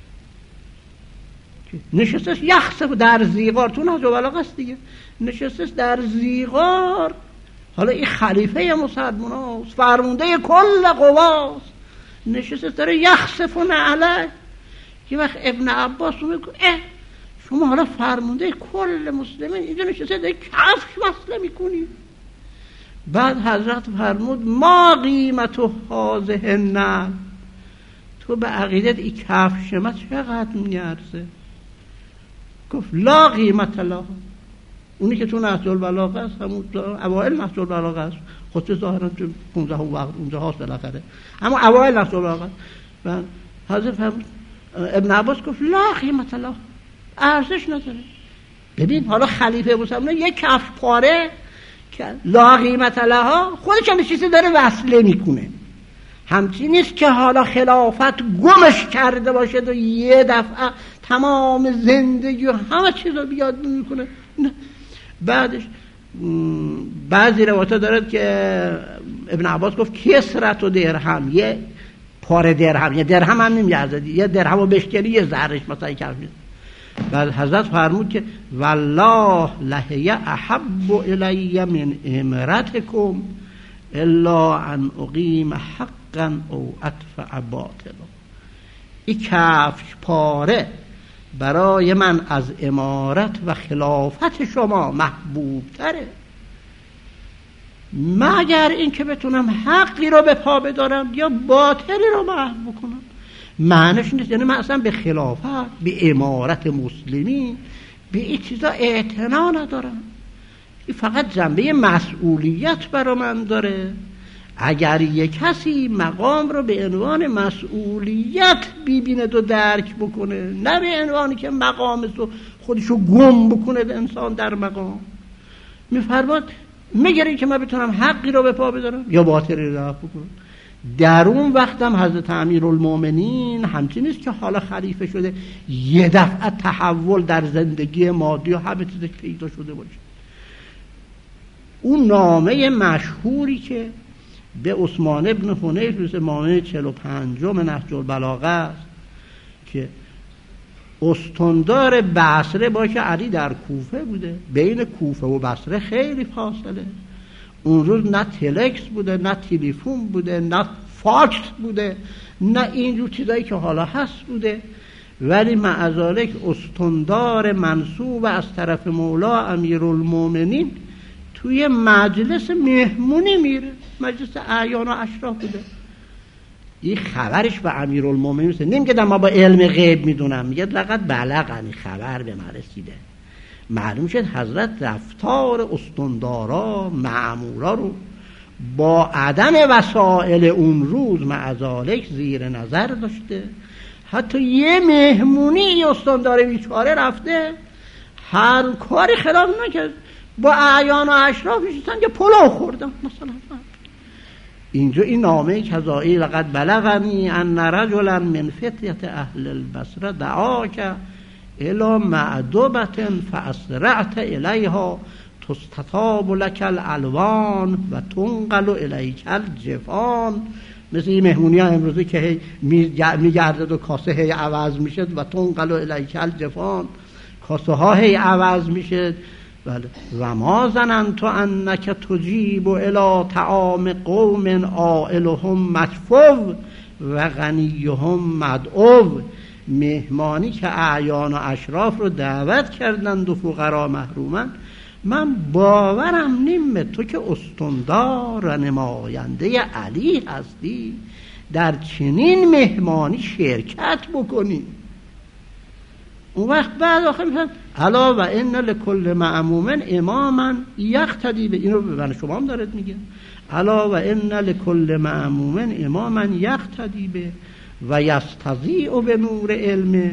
نشسته یخصه در زیغار، تو نهج البلاغه است دیگه، نشسته در زیغار. حالا این خلیفه مسلمان هاست، فرمونده کل قواست، نشسته داره یخصفون علیه. یه وقت ابن عباس رو میگه اه شما حالا فرمونده کل مسلمین اینجا نشسته داره کفش وصله میکنی. بعد حضرت فرمود ما قیمت هذه النعل، تو به عقیدت این کفش ما چقدر میارزه؟ گفت لا قیمت لها. اونی که تو نهج البلاغه است، همون اوائل نهج البلاغه است، خودش ظاهرا تو پانزده وقت اونجا هاست بالاخره، اما اوائل نهج البلاغه. و حضرت فرمود ابن عباس گفت لا قیمت لها، ارزش نداره. ببین حالا خلیفه مسلمان یک کفش پاره که لا قیمت لها خودش هم چیزی داره وصله میکنه، همچین نیست که حالا خلافت گمش کرده باشه و یه دفعه تمام زندگی و همه چیز رو بیاد میکنه. بعدش بعضی روایات دارد که ابن عباس گفت کسرت و درهم، یه پاره درهم، یه درهم هم نمیارزه، یه درهم رو بشکنی یه ذرهش مثلا کف میده. بعد حضرت فرمود که والله لهی احب الی من امرتکم الا ان اقیم حقا او ادفع باطلا. این کفش پاره برای من از امارت و خلافت شما محبوب تره، مگر این که بتونم حقی رو به پا بدارم یا باطلی رو محو کنم. معنیش نیست یعنی من اصلا به خلافت، به امارت مسلمین، به این چیزا اعتنا ندارم. این فقط جنبه مسئولیت برا من داره. اگر یک کسی مقام رو به عنوان مسئولیت ببیند و درک بکنه، نه به عنوانی که مقام رو خودشو گم بکنه انسان در مقام، میفرماد میگره که من بتونم حقی رو به پا بدارم یا باطلی رو رفع بکنم. در اون وقتم حضرت امیرالمؤمنین همچین نیست که حالا خلیفه شده یه دفعه تحول در زندگی مادی و همه چیزش پیدا شده باشه. اون نامه مشهوری که به عثمان ابن حنیف، نامه چهل و پنجم نهج البلاغه است، که استاندار بصره باشه علی در کوفه بوده. بین کوفه و بصره خیلی فاصله. اون روز نه تلکس بوده، نه تلفن بوده، نه فاکس بوده، نه اینجور چیزایی که حالا هست بوده. ولی معذالک استاندار منصوب از طرف مولا امیرالمومنین توی مجلس مهمونی میره، مجلس اعیان و اشراف بوده. این خبرش به امیرالمومنین میرسه. نمیگه ما با علم غیب میدونم، میگه لقد بلغنی، خبر به من رسیده. معلوم شد حضرت رفتار استاندارا مأمورا رو با عدم وسائل اون روز معذالک زیر نظر داشته. حتی یه مهمونی استاندار بیچاره رفته، هر کاری خلاف نکرد، با اعیان و اشراف نشستن که پلو خوردن مثلا. اینجا این نامه کذایی لقد بلغنی ان رجلا من فتیت اهل البصره دعاک الی معدبة فاسرعت الیها تستطاب لك الالوان و تنقل الیک الجفان. مثل این مهمونی ها امروزی که میگردد و کاسه هی عوض میشد و تنقل الیک الجفان، کاسه ها هی عوض میشد. و ما ظننت انک تجیب الی طعام قوم عائلهم مدفوع و غنیهم مدعو. مهمانی که اعیان و اشراف رو دعوت کردند و فقرا محرومن، من باورم نیم تو که استاندار و نماینده علی هستی در چنین مهمانی شرکت بکنی. اون وقت بعد آخر میفرد الا و ان لکل معموم اماما یقتدی به. اینو به من شما هم دارد میگه الا و ان لکل معموم اماما یقتدی به و یستضیء به نور علمه.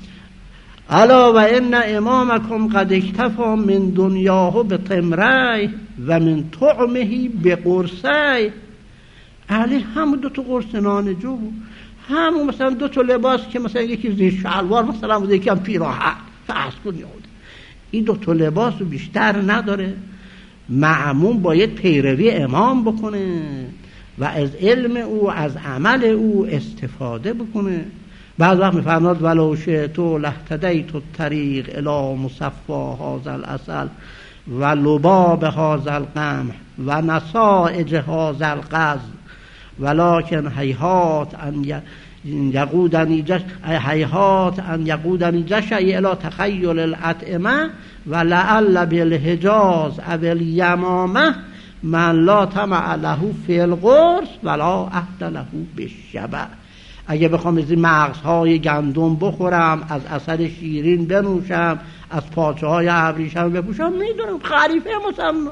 الا و ان امامکم قد اکتفا من دنیاه به تمره و من طعمه به قرصه. علی همون دو تا قرص نانجو، همون مثلا دو تا لباس که مثلا یکی زیر شلوار مثلا بوده، یکی هم پیراهن فرض کنید، این دو تا لباس رو بیشتر نداره. معموم باید پیروی امام بکنه و از علم او از عمل او استفاده بکنه. بعض وقت میفرماد ولو شئت لاهتدیت الطریق الی مصفى هذا العسل و لباب هذا القمح و نسائج هذا القز ولكن هیهات ان یقودنی جش هیهات ان یقودنی جشعی الی تخیل الاطعمه و لعل بالحجاز او الیمامه من لا طمع له فی القرص ولا عهد له بالشبع. اگه بخوام از این مغزهای گندم بخورم، از عسل شیرین بنوشم، از پاچه های ابریشم بپوشم، میدونم خریفه مسمى،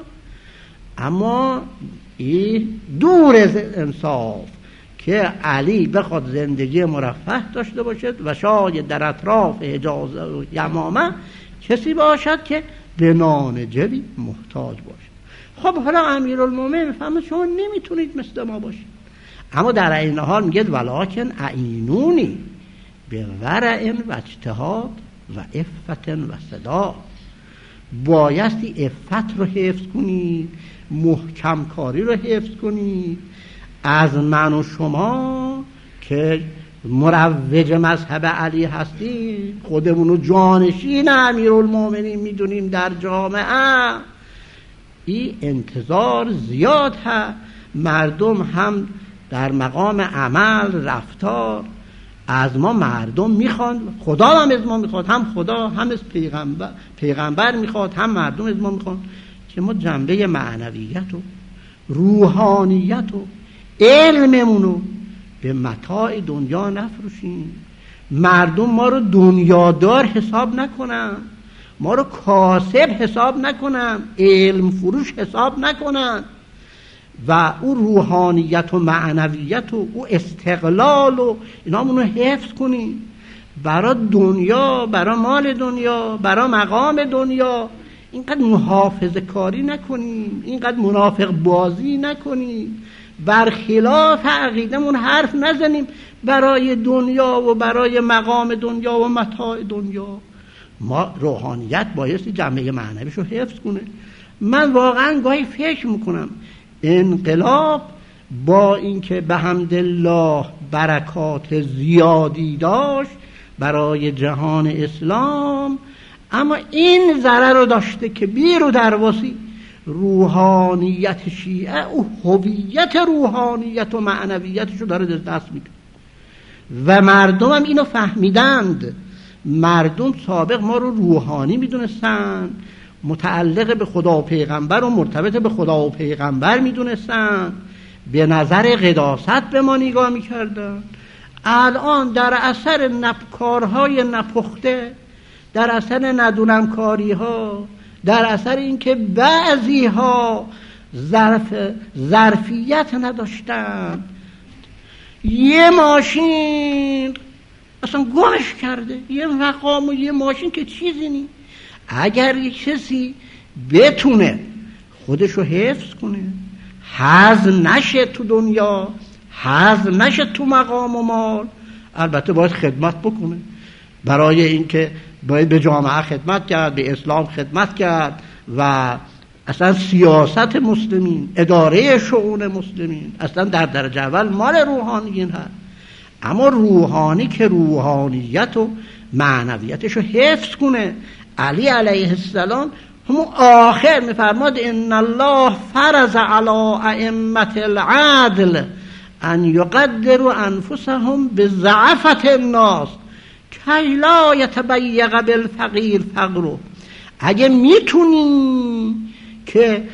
اما این دور از انصاف که علی بخواد زندگی مرفه داشته باشد و شاید در اطراف حجاز و یمامه کسی باشد که به نان جوی محتاج باشد. خب حالا امیرالمومنین میفهمه شما نمیتونید مثل ما باشید، اما در این حال میگه ولکن اعینونی به ورع و اجتهاد و عفت و صدا. بایستی عفت رو حفظ کنید، محکم کاری رو حفظ کنید. از من و شما که مروج مذهب علی هستیم، خودمونو جانشین امیرالمومنین میدونیم در جامعه، این انتظار زیاد هست. مردم هم در مقام عمل رفتار از ما مردم میخوان، خدا هم از ما میخواد، هم خدا هم از پیغمبر پیغمبر میخواد، هم مردم از ما میخوان که ما جنبه معنویت و روحانیت و علممونو به متاع دنیا نفروشیم. مردم ما رو دنیادار حساب نکنن، ما رو کاسب حساب نکنن، علم فروش حساب نکنن و او روحانیت و معنویت و او استقلال و اینامونو حفظ کنیم. برای دنیا، برای مال دنیا، برای مقام دنیا اینقدر محافظه کاری نکنیم، اینقدر منافق بازی نکنیم، برخلاف عقیدمون حرف نزنیم برای دنیا و برای مقام دنیا و متاع دنیا. ما روحانیت بایستی جنبه معنویشو حفظ کنه. من واقعا گاهی فکر میکنم انقلاب با اینکه به حمدالله برکات زیادی داشت، برای جهان اسلام، اما این ضرر رو داشته که بیر و درواسی روحانیت شیعه او هویت روحانیت و معنویتش رو داره دست میده و مردم هم اینو فهمیدند. مردم سابق ما رو روحانی میدونستن، متعلق به خدا و پیغمبر و مرتبط به خدا و پیغمبر میدونستن، به نظر قداست به ما نگاه میکردن. الان در اثر نپکارهای نپخته، در اثر ندونم کاری ها، در اثر اینکه بعضی ها ظرف ظرفیت نداشتن، یه ماشین اصلا گمش کرده، یه مقام و یه ماشین که چیزی نی. اگر یک کسی بتونه خودشو حفظ کنه، حظ نشه تو دنیا، حظ نشه تو مقام و مال، البته باید خدمت بکنه. برای اینکه باید به جامعه خدمت کرد، به اسلام خدمت کرد و اصلا سیاست مسلمین، اداره شؤون مسلمین اصلا در درجه اول مال روحانیین هست. اما روحانی که روحانیت و معنویتش رو حفظ کنه. علی علیه السلام همون آخر میفرماد ان الله فرض علی ائمه العدل ان یقدروا انفسهم بضعفة الناس کی لا یتبیق بالفقیر فقره. اگه میتونی که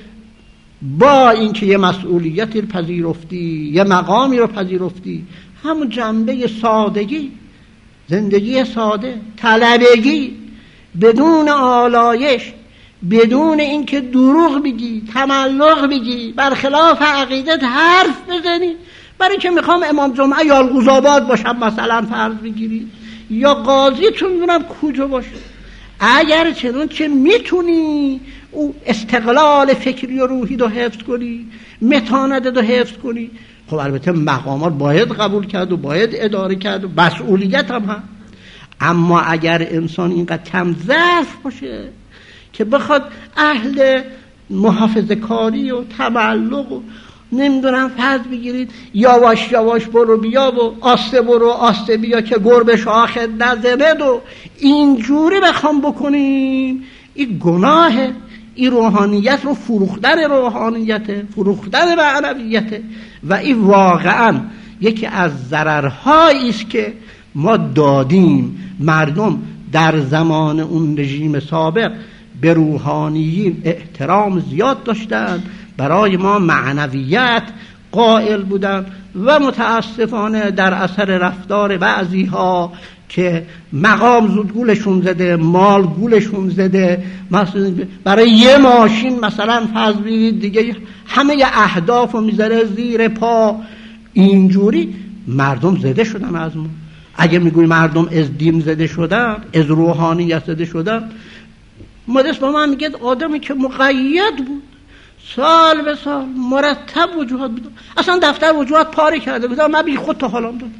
با اینکه یه مسئولیتی رو پذیرفتی، یه مقامی رو پذیرفتی، همون جنبه سادگی، زندگی ساده، طلبگی، بدون آلایش، بدون اینکه دروغ بگی، تملق بگی، برخلاف عقیدت حرف بزنی، برای که میخوام امام جمعه یا القضاباد باشم مثلا فرض بگیری، یا قاضیتون میدونم کجا باشه. اگر چنون که میتونی او استقلال فکری و روحی رو حفظ کنی، متانت رو حفظ کنی، خب البته مقامات باید قبول کرد و باید اداره کرد و مسئولیت هم هست. اما اگر انسان اینقدر کم ظرف باشه که بخواد اهل محافظه کاری و تملق و نمیدونم فرض بگیرید یواش یواش برو بیا و آسته برو آسته بیا که گربه شاخت نزند و اینجوری بخوام بکنیم، این گناهه. این روحانیت رو فروختن روحانیته، فروختن معنویته و این واقعا یکی از ضررهایی است که ما دادیم. مردم در زمان اون رژیم سابق به روحانیین احترام زیاد داشتند، برای ما معنویت قائل بودند و متاسفانه در اثر رفتار بعضی ها که مقام زود گولشون زده، مال گولشون زده، مثلا برای یه ماشین مثلا فرض بگیرید دیگه همه اهداف رو میذاره زیر پا، اینجوری مردم زده شدن از ما. اگه میگوی مردم از دین زده شدن، از روحانیت زده شدن، مدرس با من میگه آدمی که مقید بود سال به سال مرتب وجوهات بود، اصلا دفتر وجوهات پاره کرده بود، من بی خود تا حالام داد.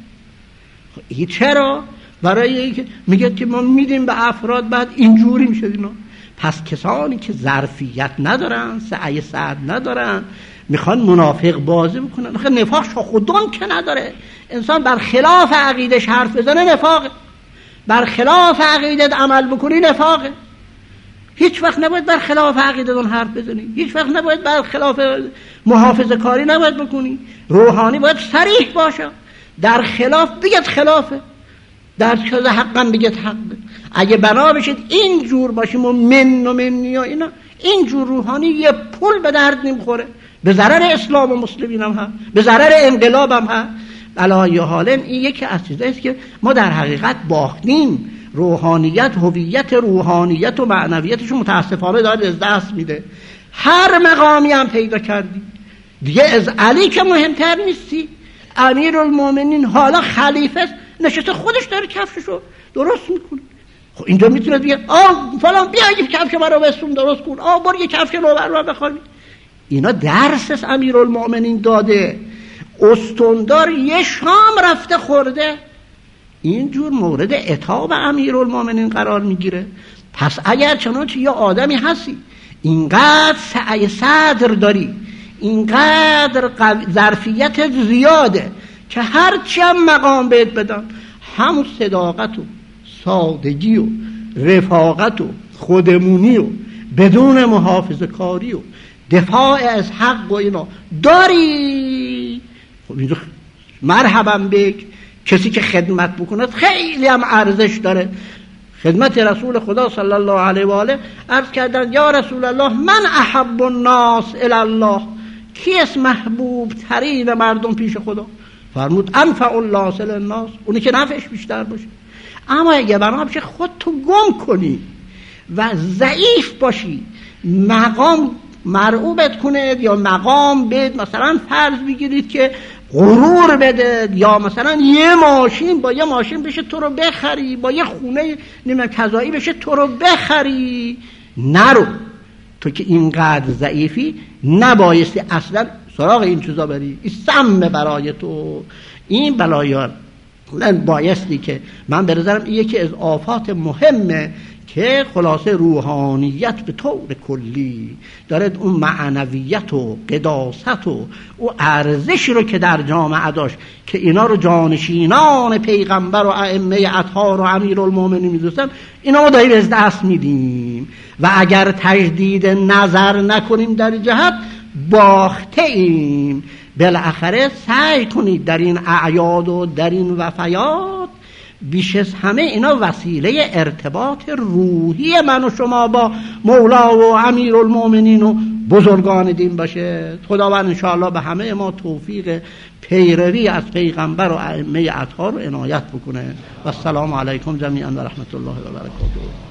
این چرا؟ برای اینکه میگه که ما میدیم به افراد بعد اینجوری میشه اینا. پس کسانی که ظرفیت ندارن، سعی سعد ندارن، میخوان منافق بازی بکنن. آخه نفاق خودم که نداره. انسان بر خلاف عقیدش حرف بزنه نفاقه، بر خلاف عقیدت عمل بکنی نفاقه. هیچ وقت نباید بر خلاف عقیدتون حرف بزنی، هیچ وقت نباید بر خلاف محافظه کاری نباید بکنی. روحانی باید صریح باشه، در خلاف بگید خلافه، در چیز حقا بگید حقه. اگه بنا بشید این جور باشیم و من و منی و اینا، این جور روحانی یه پول به درد نمیخوره، به ضرر اسلام و مسلمین هم هست، به ضرر انقلاب هم هست. علی حال این یکی از چیزایی است که ما در حقیقت باختیم. روحانیت، هویت روحانیت و معنویتش متاسفانه داره از دست میده. هر مقامی هم پیدا کردی دیگه، از علی که مهمتر نیستی. امیرالمومنین حالا خلیفه نشسته خودش داره کفششو درست میکنه. خب اینجا میتونه بگه آه فلان بیا یه کفش مرا بسوم درست کن، آه بار یه کفش رو برام بخوام. اینا درس از امیرالمومنین داده. استندار یه شام رفته خورده، اینجور مورد عتاب امیرالمومنین قرار میگیره. پس اگر چنانچه یه آدمی هستی اینقدر سعی صدر داری، اینقدر ظرفیت زیاده که هرچی هم مقام بهت بدن همون صداقت و سادگی و رفاقت و خودمونی و بدون محافظه کاری و دفاع از حق و اینا داری، خب اینجا مرحبا بک. کسی که خدمت بکنه خیلی هم ارزش داره. خدمت رسول خدا صلی الله علیه و آله عرض کردن یا رسول الله من احب الناس الی الله، کی است محبوب ترین مردم پیش خدا؟ فرمود انفع الله للناس، اونی که نفعش بیشتر باشه. اما اگه بنا بشه خودتو گم کنی و ضعیف باشی، مقام مرعوبت کنه یا مقام بد، مثلا فرض بگیرید که غرور بده یا مثلا یه ماشین با یه ماشین بشه تو رو بخری، با یه خونه نمیدونم کذایی بشه تو رو بخری، نرو. تو که اینقدر ضعیفی نبایستی اصلا سراغ این چیزا بری. این سم برای تو، این بلایا من بایستی که من برزرم این یکی از آفات مهمه که خلاصه روحانیت به طور کلی داره اون معنویت و قداست و او ارزشی رو که در جامعه داشت که اینا رو جانشینان پیغمبر و ائمه اطهار و امیرالمومنین می‌دونستن، اینا رو داریم از دست میدیم و اگر تجدید نظر نکنیم در جهت باخته ایم. بالاخره سعی کنید در این اعیاد و در این وفیات بیش از همه اینا وسیله ارتباط روحی من و شما با مولا و امیرالمومنین و بزرگان دین باشه. خداوند انشاءالله به همه ما توفیق پیروی از پیغمبر و ائمه اطهار رو عنایت بکنه. و السلام علیکم جمیعا و رحمت الله و برکاته.